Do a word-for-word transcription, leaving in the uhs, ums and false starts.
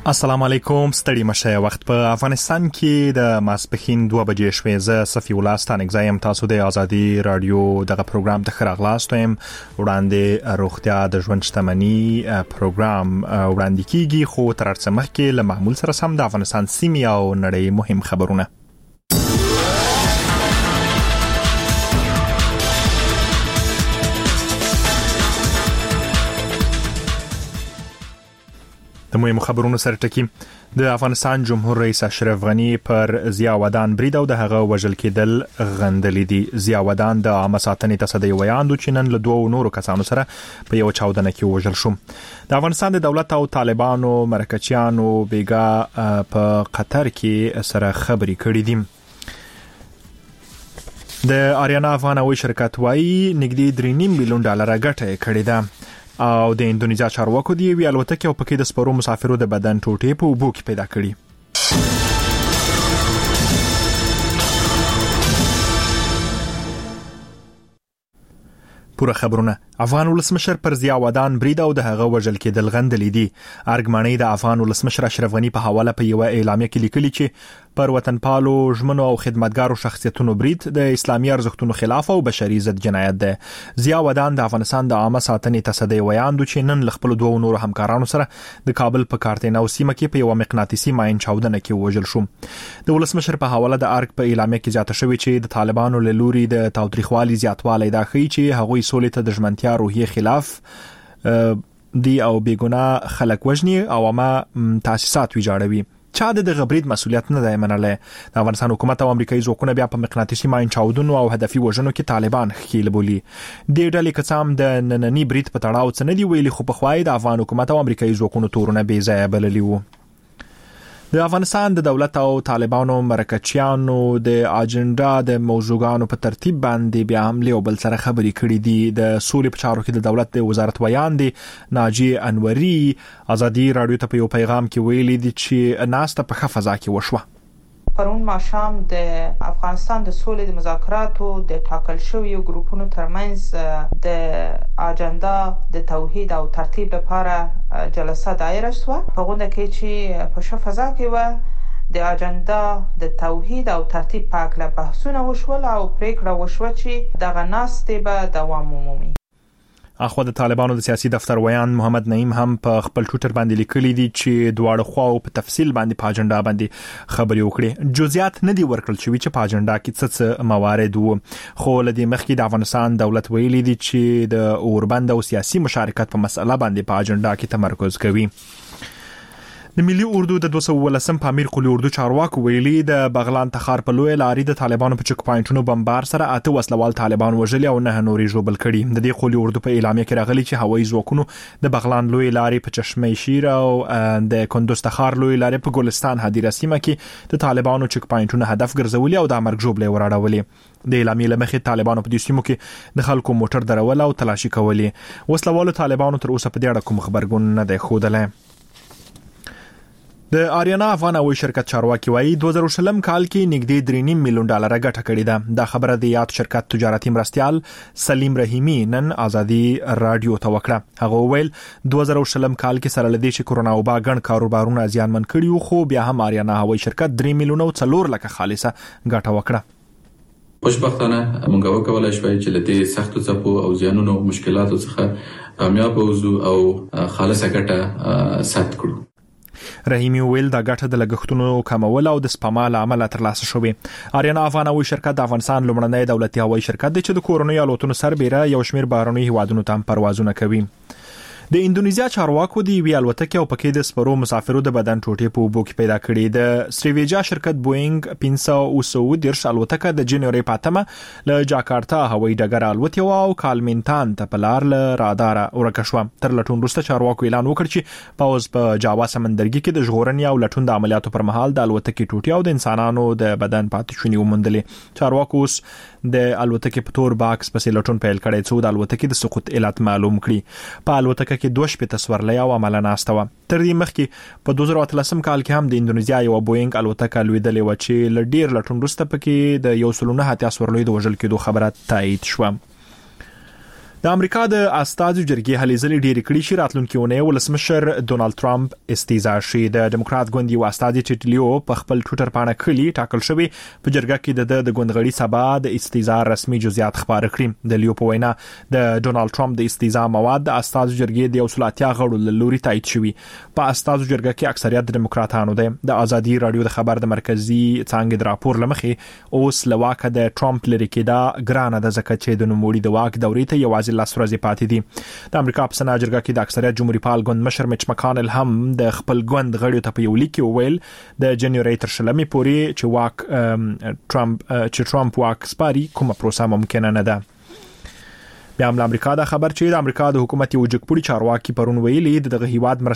السلام علیکم، ستړي مشه. وخت په افغانستان کې د ماسپښین دوه بجې شوې. زه صفی الله ستانګزایم. تاسو د ازادي رادیو دغه پروګرام ته خراغلاست یم. وړاندې روغتیا د ژوند شتمنۍ پروګرام وړاندې کیږي، خو تر څه مخکې له معمول سره سم د افغانستان سیمې او نړۍ مهم خبرونه. د مهمو خبرونو سره ټکی. د افغانستان جمهور رئیس اشرف غنی پر ضیا ودان برید او د هغه وژل کېدل غندلې دي. ضیا ودان د عامه ساتنې تصدی ویاندو چې نن له دوه نورو کسانو سره په یو چاودنه کې وژل شو. د افغانستان د دولت او طالبانو مرکچیانو بیګا په قطر کې سره خبري کړې دي. د آریانا افغان هوایي شرکت وايي نږدې درې نیم میلیون ډالر ګټه کړې ده. او د اندونیزیا چارواکو دی وی الوتکه او پکې د سپورو مسافرو د بدن ټوټې په اوبو کې پیدا کړي. پوره خبرونه. افغان ولسمشر پر ضیا ودان برید او د هغه وژل کېدل غندلې دي. ارګمنۍ د افغان ولسمشر اشرف غنی په حواله په یو اعلامیه کې لیکلي چې پر وطنپالو ژمنو او خدمتګارو شخصیتونو برید د اسلامي ارزښتونو خلاف او بشري ضد جنایت ده. ضیا ودان د افغانستان د عامه ساتنې تصدی ویاندو چې نن خپل دوه نورو همکارانو سره د کابل په کارتینو سیمه کې په یو مقناطیسي ماین چاودنه کې وژل شو. د ولسمشر په حواله د ارګ په اعلامیه کې زیاته شوی چې د طالبانو له لوري د تاوتریخوالي زیاتوالی دا ښیي چې هغوی سولې ته د ژمنتیا روحیه خلاف دی او بیګناه خلک وژني او ما تاسیسات ویجاړوي. چا د غبرید مسولیت نه دی منلی. د افغانستان حکومت او امریکایي ځواکونه بیا په مقناطیسي ماین چاودنو او هدفي وژنو کې طالبان ښکیل بولي. د ډلې کسام د نننی برید په تړاو څه نه دی ویلي، خو په خوای د افغان حکومت او امریکایي ځواکونو تورونه بې ځایه بللي وو. د افغانستان د دولت او طالبانو مرکچیانو د اجنډا د موضوعاتو په ترتیب باندې بیا هم له بل سره خبري کړې دي. د سولې په چارو کې د دولت د وزارت ویاندې ناجی انوري ازادي رادیو ته په یو پیغام کې ویلي دي چې ناسته په فضا کې وشوه. پرون ماښام د افغانستان د سولې د مذاکراتو د ټاکل شویو ګروپونو ترمنځ د اجنډا د توحید او ترتیب لپاره جلسه دایره شوه. په غونډه کې چې په شفه فضا کې و د اجنډا د توحید او ترتیب په اړه بحثونه وشول او پریکړه وشوه چې دغه ناستې به دوام ومومي. اخو د طالبانو د سیاسي دفتر ویان محمد نعیم هم په خپل ټویټر باندې لیکلي دي چې دواړه خواو په تفصیل باندې په اجنډا باندې خبري وکړي. جزئیات نه دي ورکړل شوی چې په اجنډا کې څه څه موارد وو، خو لدې مخکې د افغانستان دولت ویلي دي چې د اوربند او سیاسي مشارکت په مسله باندې په اجنډا کې تمرکز کوي. د ملي اردو د دوه سوه ولسم پامیر قلی اردو چارواکو ویلي د بغلان تخار په لوی لاري د طالبانو په چک پاینټونو بمبار سره اته وسلوال طالبان وژلي او نه نورې ژوبل کړي. د دې قلی اردو په اعلامیه کې راغلي چې هوایي ځواکونو د بغلان لوی لاري په چشمه شیر او د کندوز تخار لوی لاري په ګلستان هدیره سیمه کې د طالبانو چک پاینټونو هدف ګرځولي او د امرګ ژوبلې وراړولې. د اعلامیې لمخې طالبانو په دې سیمو کې د خلکو موټر درول او تلاشي کولې. وسلوالو طالبانو تر اوسه په دې اړه کوم خبرګون نه دی ښودلی. د آریانا افغان هوایي شرکت چارواکي وايي دوه زره شلم کال کې نږدې درې نیم میلیون ډالر ګټه کړې ده. دا خبره د یاد شرکت تجارتي مرستيال سلیم رحیمی نن ازادي رادیو ته وکړه. هغه ویل دوه زره شلم کال کې سره لدی چې کرونا وبا ګڼ کاروبارونه زیانمن کړي، خو بیا هم آریانا هوایي شرکت درې میلیون او څلور لک خالصه ګټه وکړه. خوشبختانه موږ وکولای شو چې لدې سختو څپو او زیانونو مشکلاتو څخه کامیاب ووزو او خالصه ګټه ثبت کړو. رحیمی ویل دا ګټه د لګښتونو کمول او د سپما له امله ترلاسه شوې. آریانا افغان هوایي شرکت د افغانستان لومړنی دولتي هوایي شرکت دی چې د کورنۍ الوتنو سربېره یو شمېر بهرنیو هیوادونو ته پروازونه کوي. د اندونیزیا چارواکو دی وی الوتکه او پکې د سپورو مسافرو د بدن ټوټې په اوبو کې پیدا کړې. د سریویجا شرکت بوئنګ پنځه سوه درش الوتکه د جنوري پاتمه له جاکارتا هوایي ډګر الوتي او کالمنتان ته په لار له رادار ورکه شو. تر لټون وروسته چارواکو اعلان وکړ چې پاوز په جاوا سمندرګي کې د ژغورنې او لټون د عملیاتو پر مهال د الوتکې ټوټې او د انسانانو د بدن پاتې شونې وموندلې. چارواکو د الوتکې په تور باکس پسې لټون پیل کړی څو د الوتکې د سقوط علت معلوم کړي. په الوتکه کې دوه شپې تصورلې او عمل نه استوه. تر دې مخکې په دوه زره اتلسم کال کې هم د اندونیزیا یو بوئنګ الوتکه لویدلې و چې ل ډیر لټون وروسته پکې د یو سلونه هاتیا سورلوی د وژل کېدو خبره تایید شوه. د امریکا د استازو جرګې هلې ځلې ډېر کړي چې راتلونکي اونۍ ولسمشر ډونالد ټرمپ استیزا شي. د ډیموکرات ګوند یو استازي ټیټلیو په خپل ټوئیټر باندې کلی ټاکل شوی په جرګه کې د د ګوندغړي سبا د استیزا رسمي جزئیات خبر کړي. د لیو په وینا د ډونالد ټرمپ د استیزا مواد د استازو جرګې د وسلاتیا غړو له لوري تایید شوی. په استازو جرګه کې اکثریت د ډیموکراتانو دی. د ازادي رادیو د خبر د مرکزی څنګه د راپور لمخې اوس لواکه د ټرمپ لري کېدا ګرانه د زکه چې د نوموړي د واک دورې ته یوازې لاس ورځې پاتې دي. د امریکا په سنا جرګه کې د اکثریت جمهوریت پال ګوند مشر میچ مکانل هم د خپل ګوند غړیو ته په یو لیک ویل د جنوري تر شلمې پورې چې واک ټرمپ چې ټرمپ واک سپاري کومه پروسه ممکنه نه ده. بیا هم امریکا دا خبر چې د امریکا د حکومت یو جګپوړي چارواکي پرون ویلي دغه هیواد